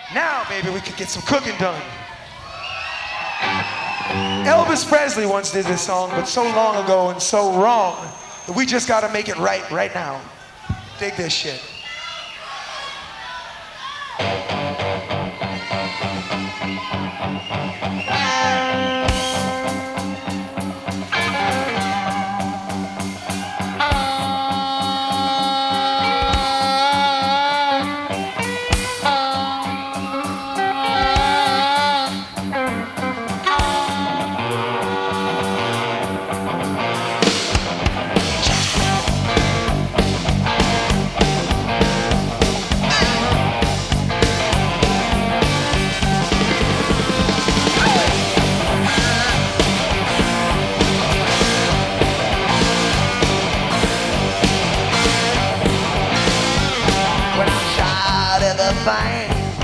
Now, baby, we could get some cooking done. Elvis Presley once did this song, but so long ago and so wrong that we just gotta make it right now. Dig this shit.